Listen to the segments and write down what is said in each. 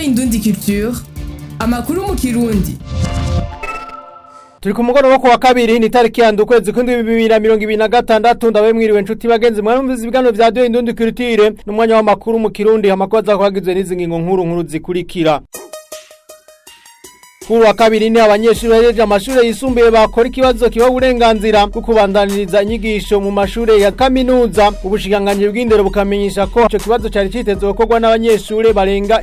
Indundi Culture, amakuru mu Kirundi. Turi ku mugoroba ku wa kabiri ni tariki ya ukwezi kw'indwi 2026 ndawe mwiriwe nshuti bagenzi mwumviza ibiganiro vya Radio Indundi Culture n'umwanya w'amakuru mu Kirundi amakoza kwagizwe n'izi ngingo nkuru zikurikira. Kuri wa kabiri ni abanyeshuri bahejeje amashuri yisumbuye bakora ikibazo kiba uburenganzira bwo kubandaniriza inyigisho mu mashuri ya kaminuza. Ubushikiranganji bw'indero bukamenyesha ko ico kibazo cari citezwe gukorwa n'abanyeshuri barenga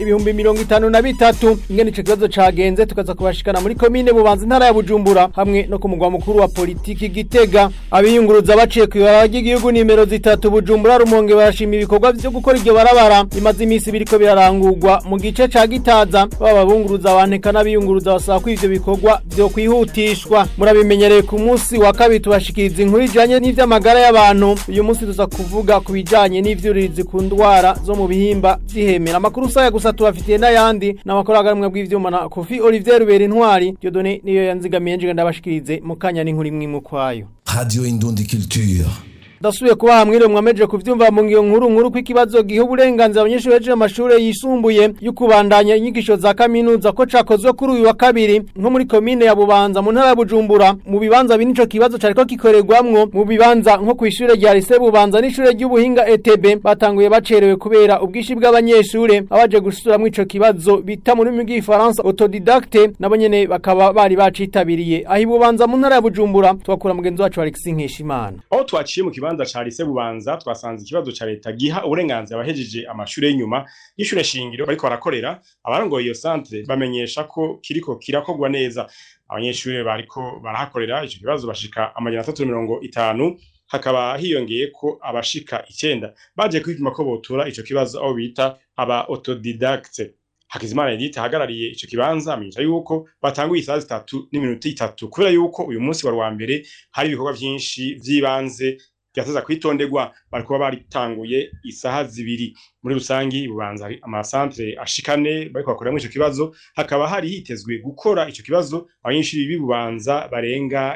53,000. Ingene ico kibazo cagenze tukaza kubashikana muri komine Bubanza intara ya Bujumbura hamwe no ku mugwa mukuru wa politiki Gitega. Abiyunguruza baciye kw'ibarabara ry'igihugu nimero 3 Bujumbura Rumonge barashima ibikorwa byo gukora iryo barabara bimaze imisi biriko birarangurwa mu gice ca Gitaza. Baba bunguruza abanteka n'abiyunguruza basaba ko ivyo bikorwa byo kwihutishwa. Murabimenyereye ku munsi wa kabiri tubashikiriza inkuru ijanye n'ivy'amagara y'abantu. Uyu munsi tuza kuvuga ku bijanye n'ivyuririzi ku ndwara zo mu bihimba vy'ihemera. Amakuru saya gusa tubafitiye n'ayandi n'amakuru agamwe bw'ivyuma na Kofi Olivier Rubera Intwari. Dieudonné niyo yanzigamiye nje ndabashikirize mu kanya n'inkuru imwe mu kwayo. Radio Indundi Culture. Dasuye kuba hamwire mwameje kuvyumva mu ngiyo nkuru kw'ikibazo gihe uburenganzira abanyeshuri beje amashuri yisumbuye y'ukubandanya inyigisho za kaminuza ko cakozwe kuri uyu wa kabiri nko muri komine ya Bubanza mu ntara ya Bujumbura mu bibanza binico kibazo cariko kikorerwamwo mu bibanza nko kwishure rya Lycée Bubanza n'ishure ry'ubuhinga ETB batanguye bacerewe kubera ubwishi bw'abanyeshuri abaje gusubiramwo ico kibazo bita mu rurimi rw'igifaransa autodidacte nabo nyene bakaba bari bacitabiriye aho Bubanza mu ntara ya Bujumbura twakura mugenzi wacu Alexis Nkeshimana. Aho twaciye mu kibanza ca Lycée Bubanza twasanze ikibazo ca leta giha uburenganzira abahejeje amashuri y'inyuma y'ishure shingiro bariko barakorera abarongoye iyo centre bamenyesha ko kiriko kirakorwa neza. Abanyeshuri bariko barahakorera ico kibazo bashika 350 hakaba hiyongeye ko abashika 9 baje kwipima ko botura ico kibazo aho bita aba autodidacte. Hakizimana Edith hagarariye ico kibanza amenyesha yuko batanguye isaha 3:30 kubera yuko uyu munsi wa mbere hari ibikorwa vyinshi vy'ibanze byateza kwitonderwa barikuba baritanguye isaha 2 muri rusangi Bubanza amasantre ashikane bariko bakorera mu ico kibazo hakaba hari hitezwe gukora ico kibazo abanyeshuri b'Ibubanza barenga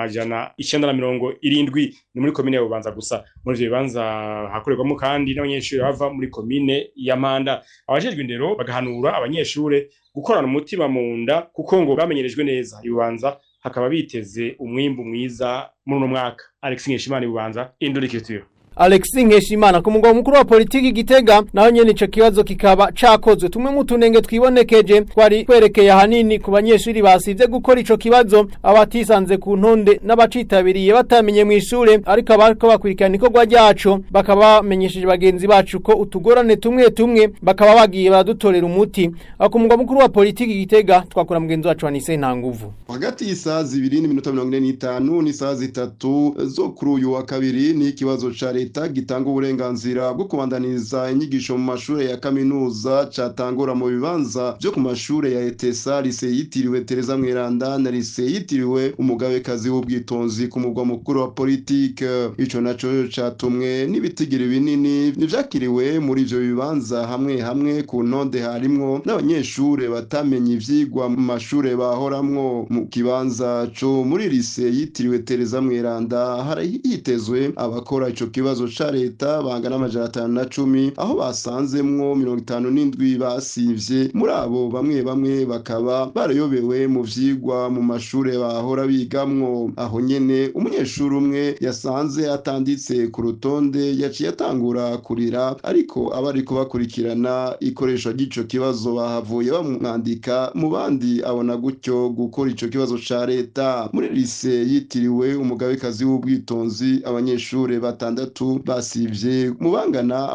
970 ni muri komine ya Bubanza gusa. Muri ivyo bibanza hakorerwamo kandi n'abanyeshuri bava muri komine ya Manda. Abajejwe indero bagahanura abanyeshuri gukorana umutima mu nda kuko ngo bamenyerejwe neza. Ibubanza hakaba biteze umwimbu mwiza muri uno mwaka. Alexis Nkeshimana Bubanza, Indundi Culture. Alexis Nkeshimana ku mugwa mukuru wa politiki Gitega naho nyene ico kibazo kikaba cakozwe tumwe mu tunenge twibonekeje twari kwerekeye hanini ku banyeshuri basivye gukora ico kibazo abatisanze ku ntonde n'abacitabiriye batamenye mu ishure ariko abariko bakurikirana ikorwa ryaco bakaba bamenyesheje bagenzi bacu ko utugorane tumwe bakaba bagiye baradutorera umuti. Ku mugwa mukuru wa politiki Gitega twakora mugenzi wacu Anise Ntanguvu. Hagati y'isaha 2:45 n'isaha 3 zo kuri uyu wa kabiri ni ikibazo ca leta gitanga uburenganzira bwo kubandaniriza inyigisho mu mashuri ya kaminuza catangura mu bibanza byo ku mashuri ya ETSA Lycée yitiriwe Tereza Mweranda na Lycée yitiriwe Umugabekazi w'ubwitonzi ku mugwa mukuru wa politike. Ico naco catumwe n'ibitigiri binini nivyakiriwe muri ivyo bibanza hamwe ku ntonde harimwo n'abanyeshuri batamenye ivyigwa mu mashuri bahoramwo. Mu kibanza co muri Lycée yitiriwe Tereza Mweranda hari hitezwe abakora ico kibazo ca leta bangana 510 aho basanzemwo 57 basivye. Muri abo bamwe bakaba barayobewe mu vyigwa mu mashure bahora bigamwo. Aho nyene umunyeshuri umwe yasanze atanditse ku rutonde yaciye atangura kurira ariko abariko bakurikirana ikoresho ry'ico kibazo bahavuye bamwandika mu bandi abona gutyo gukora ico kibazo ca leta. Muri Lycée yitiriwe Umugabekazi w'ubwitonzi abanyeshure batandatu basivye mu bangana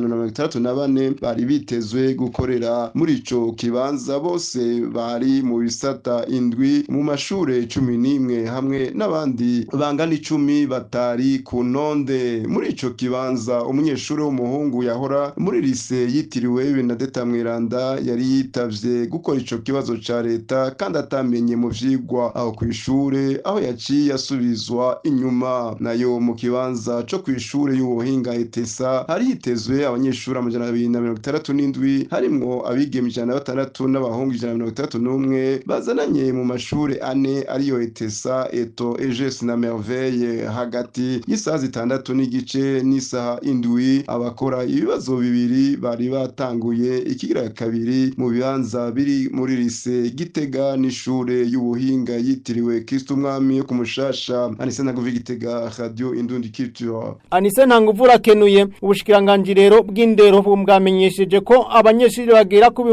564 bari bitezwe gukorera muri ico kibanza. Bose bari mu bisata indwi mu mashure 11 hamwe n'abandi bangana 10 batari ku ntonde. Muri ico kibanza umunyeshuri w'umuhungu yahora muri Lycée yitiriwe Benedetta Mweranda yari yitavye gukora ico kibazo ca leta kandi atamenye mu vyigwa aho kwishure aho yaciye asubizwa inyuma. Nayo mu kibanza co kwishure ishure y'ubuhinga ETESA hari hitezwe abanyeshuri 267 harimwo abigeme 106 n'abahungu 161 bazananye mu mashure ane ariyo ETESA, Eto, EGS na Merveille hagati y'isaha 6 n'igice n'isaha 7. Abakora ibibazo bibiri bari batanguye ikigira kabiri mu bibanza biri muri lise Gitega n'ishure y'ubuhinga yitiriwe Kristo Umwami yo kumushasha. Anise Ntanguvu Gitega, Radio Indundi Culture. Anise Ntanguvu rakenuye ubushikiranganji rero bw'indero bwamenyesheje ko abanyeshuri bagera ku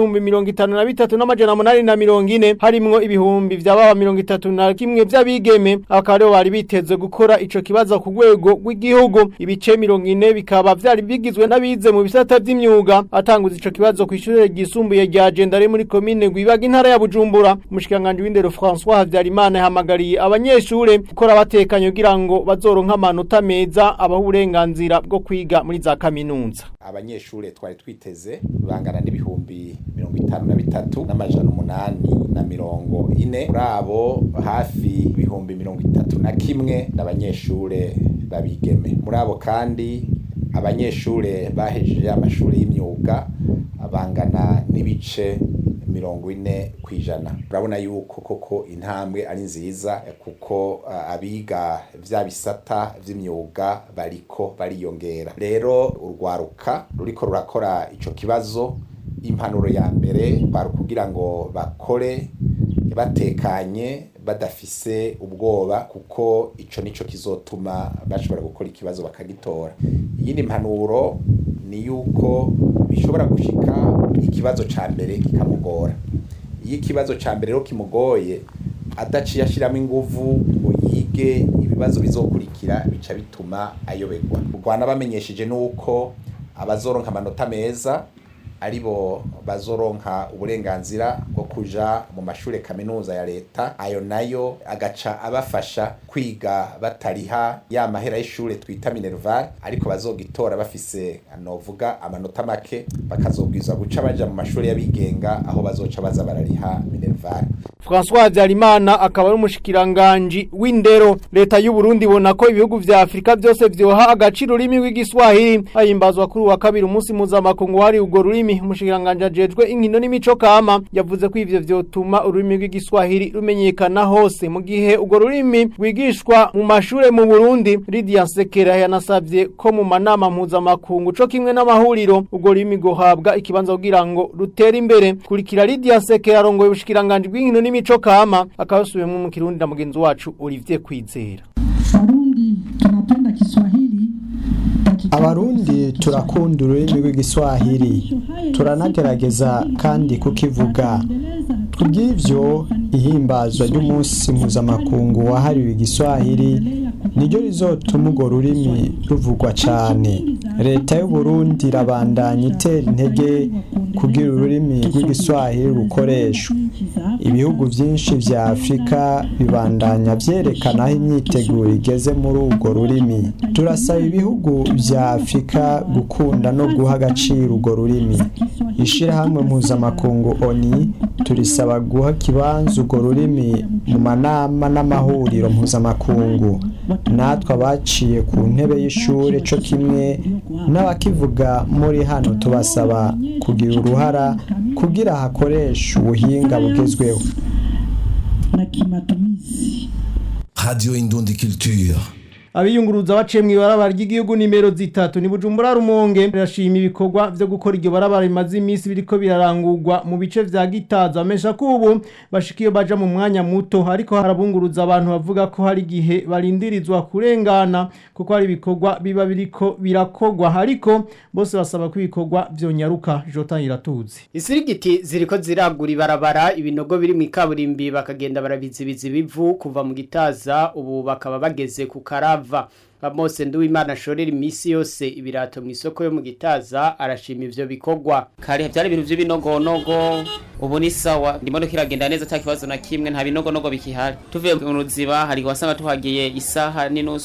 53,840 harimwo ibihumbi vy'ababa 31 vy'abigeme akaba bari biteze gukora ico kibazo ku rwego rw'igihugu. Ibice 40 bikaba vyari bigizwe n'abize mu bisata vy'imyuga atanguza ico kibazo ku ishure ryisumbuye rya Gendare muri commune Gwibaga intara ya Bujumbura. Umushikiranganje w'indero François Havyarimana yahamagariye abanyeshure gukora batekanye kugira ngo bazoronka amanota meza abaho uburenganzira bwo kwiga muri za kaminuza. Abanyeshure twari twiteze bangana n'ibihumbi 53,840 urabo hafi ibihumbi 31 n'abanyeshure babigeme. Muri abo kandi abanyeshure bahejeje amashuri y'imyuga abangana n'ibice 40%. Urabona yuko koko intambwe ari nziza kuko abiga vya bisata vy'imyuga bariko bariyongera. Rero urwaruka ruriko rurakora ico kibazo, impanuro ya mbere bari kugira ngo bakore batekanye badafise ubwoba kuko ico nico kizotuma bashobora gukora ikibazo bakagitora. Iyindi mpanuro ni yuko bishobora gushika ikibazo ca mbere kikamugora. Iyo ikibazo ca mbere ro kimugoye adaciye ashiramo inguvu ngo yige ibibazo bizokurikira bica bituma ayobegwa. Urwana bamenyesheje nuko abazoronka amanota meza aribo bazoronka uburenganzira bwo kuja mu mashure kaminuza ya leta, ayo nayo agaca abafasha kwiga batariha ya mahera y'ishure twita Minerval, ariko bazogitora bafise novuga amanota make bakazobwiza guca baja mu mashure y'abigenga aho bazoca baza barariha Minerval. François Havyarimana akaba ari umushikiranganje w'indero. Leta y'u Burundi ibona ko ibihugu vya Afrika byose vyoha agaciro ururimi rw'igiswahili. Ahimbazwa kuri wa kabiri umunsi mpuzamakungu wari ugo rurimi. Umushikiranganje ajejwe inkino n'imico kama yavuze ko ivyo vyotuma ururimi rw'igiswahili rumenyekana hose mu gihe ugo rurimi rwigishwa mu mashure mu Burundi. Lydia Sekera yanasavye ko mu manama mpuzamakungu co kimwe n'amahuriro ugo rurimi gohabwa ikibanza kugira ngo rutere imbere. Kurikira Lydia Sekera arongoye ubushikiranganje bw'inkino n'imico kama akabasubiyemo mu Kirundi na mugenzi wacu Olivier Kwizera. Abarundi turakunda ururimi rw'igiswahili, turanagerageza kandi kukivuga. Kubw'ivyo ihimbazwa ry'umunsi mpuzamakungu wahariwe igiswahili niryo rizotuma urwo rurimi ruvugwa cane. Leta y'u Burundi irabandanya itera intege kugira ururimi rw'igiswahili rukoreshwa. Ibihugu vyinshi vya Afrika bibandanya vyerekana aho imyiteguro igeze muri urwo rurimi. Turasaba ibihugu vya Afrika gukunda no guha agaciro urwo rurimi. Ishirahamwe mpuzamakungu ONU turisaba guha kibanza urwo rurimi mu manama n'amahuriro mpuzamakungu. Natwe abaciye ku ntebe y'ishure co kimwe n'abakivuga muri hano tubasaba kugira uruhara kugira hakoresha ubuhinga bugezweho. Radio Indundi Culture. Abiyunguruza baciye mw'ibarabara ry'igihugu nimero 3 ni Bujumbura Rumonge birashima ibikorwa byo gukora iryo barabara imaze iminsi biriko birarangurwa mu bice vya Gitaza. Amesha kubu bashikiye baja mu mwanya muto, ariko harabunguruza abantu bavuga ko hari gihe barindirizwa kurengana kuko hari ibikorwa biba biriko birakogwa, ariko bose basaba ko ibikorwa vyonyaruka. Jota iratuzi isirigiti ziriko ziragura ibarabara, ibinogo biri mu kaburimbi bakagenda barabizibiza ibivu kuva mu Gitaza, ubu bakaba bageze ku Karava. Mose Nduwimana shorera imisi yose ibirato mu isoko yo mu Gitaza arashima ivyo bikorwa. Kare byari ibintu by'ibinogonogo, ubu ni sawa, ndimondo kiragenda neza nta kibazo na kimwe, nta binogonogo bikihari. Tuvuye mu Ruziba hari wasanga tuhagiye isaha n'inusu,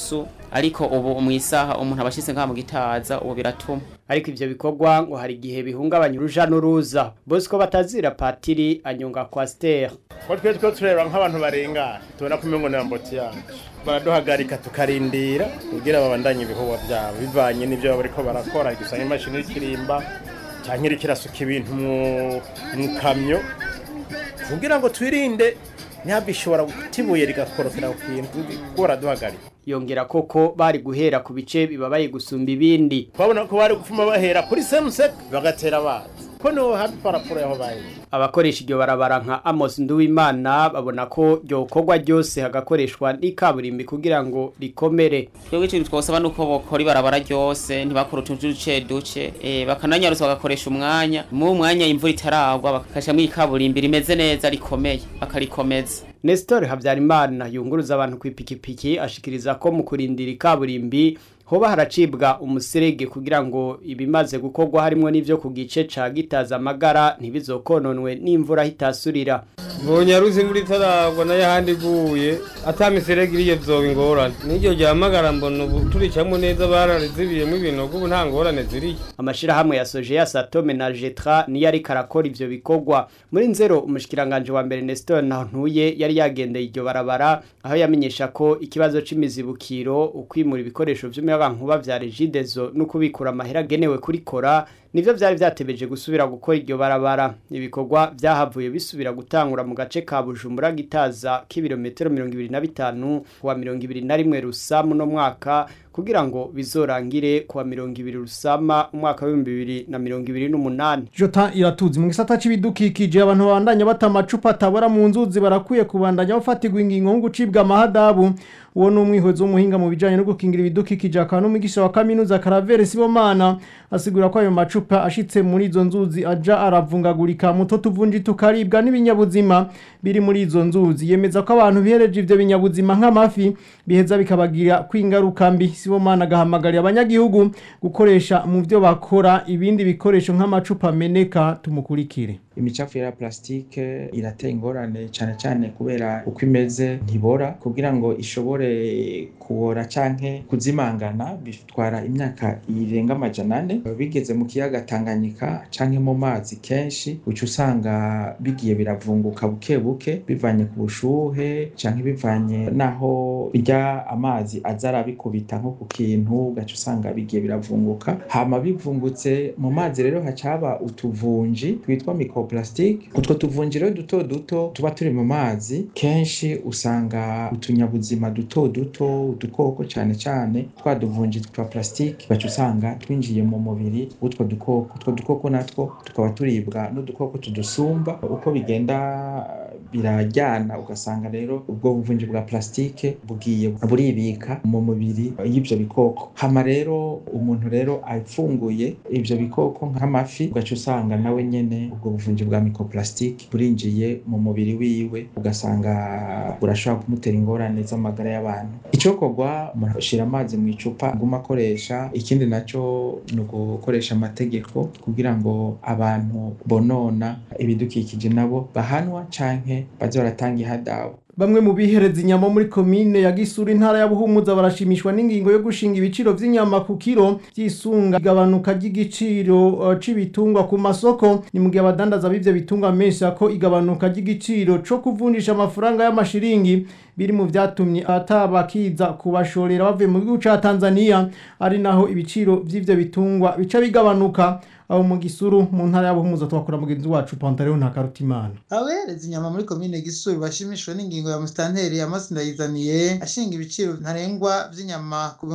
ariko ubu mu isaha umuntu abashitse nka mu Gitaza ubu biratuma. Ariko ivyo bikorwa ngo hari gihe bihungabanya uruja n'uruza. Bosco Batazira Patiri anyonga kwa Stère. Ko twe tureba nk'abantu barengana tubona ko imengo n'amboti yacu baraduhagarika tukarindira kugira babandanye ibikorwa byabo bivanye n'ivyo bariko barakora gisanga imashini y'ikirimba cyangwa iri kirasuka ibintu mu kamyo kugira ngo twirinde nyabishobora gutibuye rigakorokera ku kintu gora duhagarika. Yongera koko bari guhera ku bice bibabaye gusumba ibindi. Twabona ko bari gufuma bahera kuri Semsek bagatera abazi ko no happy paraporo yaho baye. Abakoresha iryo barabara nka Amos Nduwimana babona ko ryokorwa ryose hagakoreshwa n'ikaburimbi kugira ngo rikomere. Twebwe ikintu twosaba nuko bokora ibarabara ryose ntibakora utuntu duce bakananyarusa bagakoresha umwanya mu mwanya imvura itaragwa bakakashamwe ikaburimbi rimeze neza rikomeye bakarikomeza. Nestor Habyarimana yunguruza abantu kwipikipiki ashikiriza ko mu kurindira ikaburimbi hoba haracibwa umuserege kugira ngo ibimaze gukorwa harimo n'ivyo ku gice ca Gitaza Amagara ntibizokononwe n'imvura hitasurira. Bonyaruzi muri taragwa na yahandi guye atamiserege iriye vyoba ingorane. N'iryo ryamagara mbona turicamo neza bararizibiyemo ibinogo ubu nta ngorane ziriye. Amashira hamwe yasoje ya Satome na Jetra ni yari karakora ivyo bikorwa. Muri nzero umushikiranganje wa mbere Nestor Ntuye yari yagendeye iryo barabara aho yamenyesha ko ikibazo c'imizibukiro ukwimura ibikoresho vy'umuyagankuba vya Regideso no kubikura amahera genewe kurikora nivyo vyari vyatebeje gusubira gukora iryo barabara. Ibikorwa vyahavuye bisubira gutangura mu gace ka Bujumbura Gitaza kibirometero 25 kuwa 21 Rusama no mwaka kugira ngo bizorangire kuwa 20 Rusama umwaka wa 2028. Jota iratuzi mu gisata c'ibidukikije abantu babandanya batamacupa tabora mu nzuzi barakwiye kubandanya bafatirwa ingingo ngo gucibwa amahadabu. Uwo n'umwihozo w'umuhinga mu bijanye no gukingira ibidukikije akaba n'umwigisha wa kaminuza Karavere Sibomana asigura ko ayo macupa ashitse muri izo nzuzi aja aravungagurika muto tuvunji tukaribwa n'ibinyabuzima biri muri izo nzuzi. Yemeza ko abantu bihereje ivyo binyabuzima nk'amafi biheza bikabagira kwingaruka mbi. Sibomana agahamagarira abanyagihugu gukoresha mu vyo bakora ibindi bikoresho nk'amacupa meneka. Tumukurikire. Imicafu ya plastike irateye ingorane cyane cyane kubera uko imeze ntibora kugira ngo ishobore kubora canke kuzimangana bitwara imyaka irenga 400 bigeze mu kiyaga Tanganyika canke mu mazi kenshi ucu usanga bigiye biravunguka buke buke bivanye ku bushuhe canke bivanye naho bijya amazi azara bikubita nko ku kintu gacu usanga bigiye biravunguka hama bivungutse mu mazi rero hacaba utuvunji twitwa microplastic. Utwo tuvunjiro duto duto tuba turi mu mazi kenshi usanga utunyabuzima duto duto udukoko cyane cyane twaduvunji twa plastic bacu usanga twinjiye mu mubiri utwo dukoko natwo tukaba turibwa n'udukoko tudusumba uko bigenda birajyana ugasanga rero ubwo buvunji bwa plastike bugiye buribika mu mubiri y'ibyo bikoko. Hama rero umuntu rero afunguye ibyo bikoko nk'amafi ugaca usanga nawe nyene ubwo buvunji bwa microplastic burinjiye mu mubiri wiwe ugasanga burashobora kumutera ingorane z'amagara y'abantu. Icokorwa umuntu ashira amazi mu icupa guma akoresha. Ikindi naco ni ugukoresha amategeko kugira ngo abantu bonona ibidukikije nabo bahanwa canke baze baratanga ihadabu. Bamwe mu bihereza inyama muri komine ya Gisuru intara ya Buhumuza barashimishwa n'ingingo yo gushinga ibiciro vy'inyama ku kilo vyisunga igabanuka ry'igiciro c'ibitungwa ku masoko. Ni mu gihe abadandaza b'ivyo bitungwa menshi ko igabanuka ry'igiciro co kuvunjisha amafaranga y'amashiringi biri mu vyatumye atabakiza kubashorera bavuye mu gihugu ca Tanzania ari naho ibiciro vy'ivyo bitungwa bica bigabanuka. Aho mu Gisuru mu ntara ya Buhumuza twakora mugenzi wacu Pantaleo Ntakarutimana. Abereza inyama muri komine Gisuru bashimishwa n'ingingo ya Mustanteri ya Masindayizaniye ashinga ibiciro ntarengwa vy'inyama ku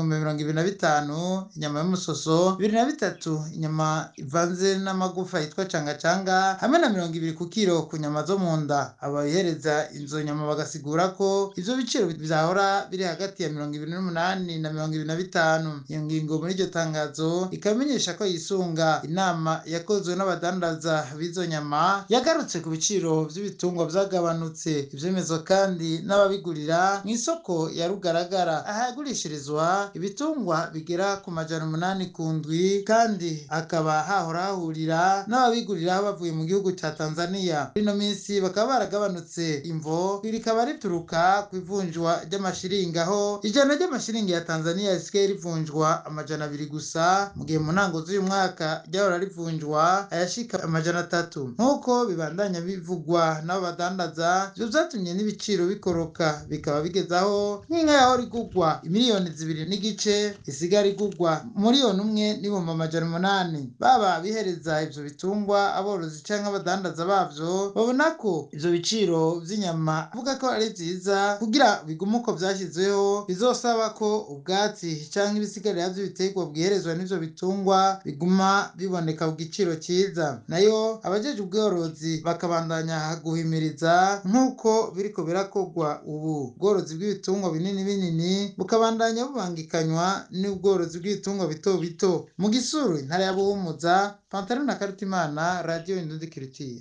2025 inyama y'umusoso 2023 inyama ivanze n'amagufa yitwa canga hamwe na 20 ku kilo ku nyama zo mu nda. Abahereza inzo nyama bagasigura ko ivyo biciro bizahora biri hagati ya 28 na 25. Iyo ngingo muri iryo tangazo ikamenyesha ko yisunga inama yakozwe n'abadandaza b'izo nyama yagarutse ku biciro by'ibitungwa byagabanutse. Ivyemezwa kandi n'ababigurira mu isoko ya Rugaragara ahagurishirizwa ibitungwa bigera ku 800 ku ndwi, kandi akaba hahora hahurira n'ababigurira bavuye mu gihugu ca Tanzania. Ino minsi bakaba baragabanutse, imvo rikaba rituruka ku ivunjwa ry'amashiringi, aho ijana ry'amashiringi ya Tanzania risigaye rivunjwa 200 gusa, mu gihe mu ntango z'uyu mwaka ryahora rivunjwa ayashika 300. Nk'uko bibandanya bivugwa n'abadandaza, ivyo vyatumye n'ibiciro bikoroka, bikaba bigezaho nk'inka yahora igurwa miliyoni 2 n'igice isigara igurwa miliyoni 1 n'ibihumbi 800. Baba bihereza ivyo bitungwa aborozi canke abadandaza bavyo babona ko ivyo biciro vy'inyama avuga ko ari vyiza kugira bigume uko vyashizweho, bizosaba ko ubwatsi canke ibisigarira vy'ibiterwa bwiherezwa n'ivyo bitungwa biguma biboneka ku giciro ciza. Nayo abajeje ubworozi bakabandanya guhimiriza nk'uko biriko birakogwa ubu. Ubworozi bw'ibitungwa binini binini bukabandanya bubangikanywa n'ubworozi bw'ibitungwa bito bito. Mu Gisuru, intara ya Buhumuza, Pantalon na Karutimana, Radio Indundi Culture.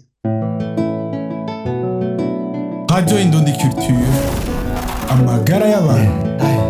Radio Indundi Culture, amagara y'abantu.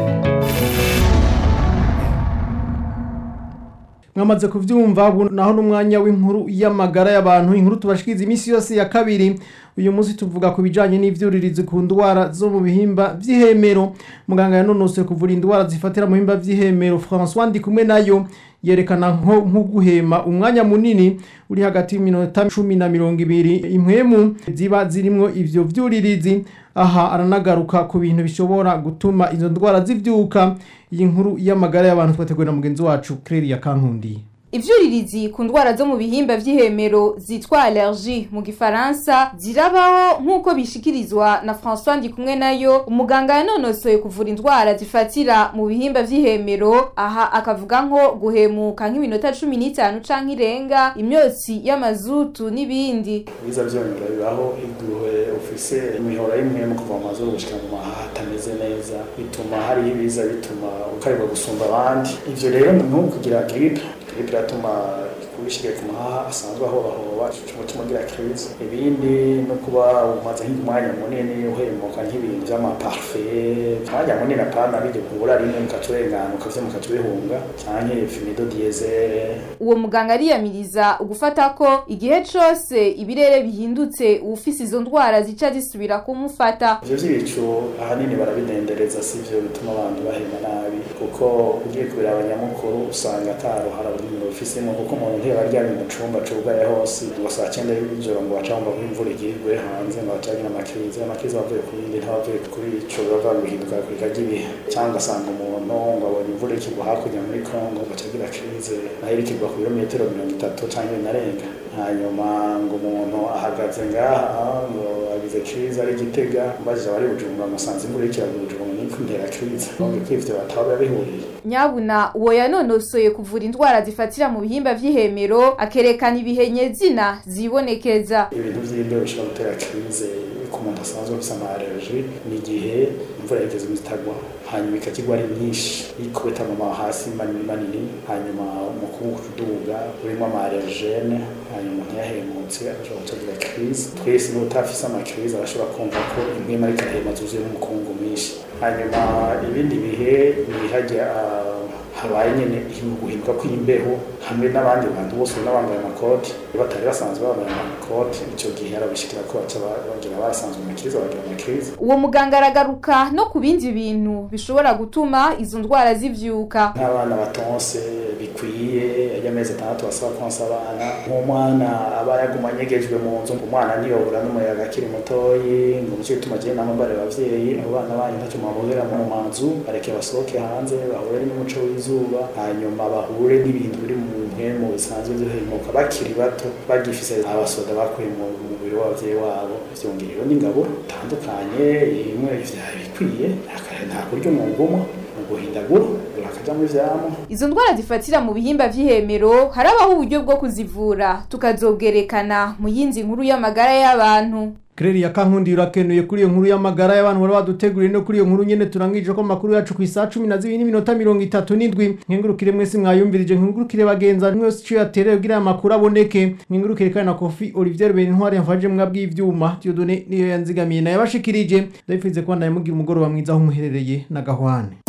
Mwamaze kuvyumva naho n'umwanya w'inkuru y'amagara y'abantu, inkuru tubashikiriza imisi yose ya kabiri. Uyu munsi tuvuga ku bijanye n'ivyuririzi ku ndwara zo mu bihimba vy'ihemero. Muganga yanonose kuvura indwara zifatira mu bihimba vy'ihemero François Ndikumwe nayo yerekana nko guhema umwanya munini uri hagati y'iminota 10 na 20 impwemu ziba zirimwo ivyo vyuririzi. Aha aranagaruka ku bintu bishobora gutuma izo ndwara zivyuka. Iyi nkuru y'amagara y'abantu twateguye na mugenzi wacu Claire Kankundi. Ivyuririzi ku ndwara zo mu bihimba vy'ihemero zitwa allergie mu gifaransa zirabaho nk'uko bishikirizwa na François Ndikumwe nayo, umuganga yanonosoye kuvura indwara zifatira mu bihimba vy'ihemero. Aha akavuga nko guhemuka nk'iminota 15 canke irenga, imyotsi y'amazutu n'ibindi. Biza vyongera bibaho igihe ufise imihora y'imwe mu kuva mu mazuru gushika mu mahaha atameze neza, bituma hari ibiza bituma ukaribwa gusumba abandi. Ivyo rero ni kugira grippe biratuma kubishyiga ku mahaha asanzwe ahobahoba umutima ugira crise. Ibindi no kuba umaze nk'umwanya munini uhemuka nk'ibintu by'amaparfe, umwanya munini apana bijye kubura rimwe mukacurengana ukavye mukacubihunga canke finido diesel. Uwo muganga ariyamiriza ugufata ko igihe cose ibirere bihindutse ufise izo ndwara zica zisubira kumufata. Ivyo vy'ibicu ahanini barabidendereza, sivyo bituma abantu bahema nabi, kuko ugiye kubira abanyamukuru usanga ataruhara ufisemo, kuko umuntu ntibaryamye mu cumba cugaye hose ngo saa 9 y'ijoro ngo bacamba imvura igirwe hanze ngo bacagira amakirize bavuye ku yindi ntabavuye kuri ico bava guhinduka kwikagibihe, cyangwa asanga umuntu ngo abona imvura ikigwa hakurya muri Kongo bacagira crise ahera ikigwa ku birometero 30 canke binarenga, hanyuma ngo umuntu ahagaze ngaha ngo agize crise ari Gitega mbajije bari Bujumbura musanze imvura ikiraguye Bujumbura niko ntera crise ngo kwivyo bataba bihuriye. Nyabuna uwo yanonosoye kuvura indwara zifatira mu bihimba vy'ihemero akerekana ibihenyezina zibonekeza. Ibintu vy'imbeho bishobora gutera crise ku muntu asanzwe afise allergie, ni igihe imvura yigeze itagwa hanyuma ikakigwa ari nyinshi ikubita mu hasi manini, hanyuma umukungu kuduga urimo allergene, hanyuma ntiyahemutse ashobora kugira crise. Twese n'utafise ama crise arashobora kumva ko imwe ari kahema zuzuye umukungu mwinshi. Hanyuma ibindi bihe bihajya habaye nyene guhinduka kw'imbeho hamwe n'abandi bantu bose n'abambaye amakoti batari basanzwe bambaye amakoti, ico gihe arabishikira ko bagira basanzwe amakiza bagira amakiza. Uwo muganga aragaruka no ku bindi bintu bishobora gutuma izo ndwara zivyuka. Nk'abana batonse bikwiye y'amezi 6 basaba konsa abana, nk'umwana aba yaguma nyegejwe mu nzu, umwana niyobura n'umuyaga akiri mutoyi, ngo cyo bituma je namambare abavyeyi abana banyu ntacyo mabogera mu manzu, bareke basohoke hanze bahure n'umuco w'izuba, hanyuma bahure n'ibintu biri mu mpemu bisanzwe byohemuka bakiri bato bagifise abasoda bakuye mu mubiri w'abavyeyi wabo, vyongerewe n'ingabo tandukanye imwe bikwiye nta kuryo mu ngoma guhindagura urakaja mu vyamo. Izo ndwara zifatira mu bihimba vy'ihemero harabaho uburyo bwo kuzivura tukazobwerekana mu yinzi nkuru y'amagara y'abantu. Kreri ya Kankundi urakenuye kuri iyo nkuru y'amagara y'abantu bari baduteguriye no kuri iyo nkuru nyene turangije ko makuru yacu ku isaha 12:37 nkengurukire mwese mwayumvirije nkengurukire bagenza mwese cyo yatereye kugira amakuru aboneke nkengurukire kandi na Kofi Olivier Benintwari yamfaje mwabwi ivyuma Dieudonné niyo yanzigamiye naye bashikirije ndabifize ko ndaye mugira umugoroba mwiza aho muherereye na Gahwane.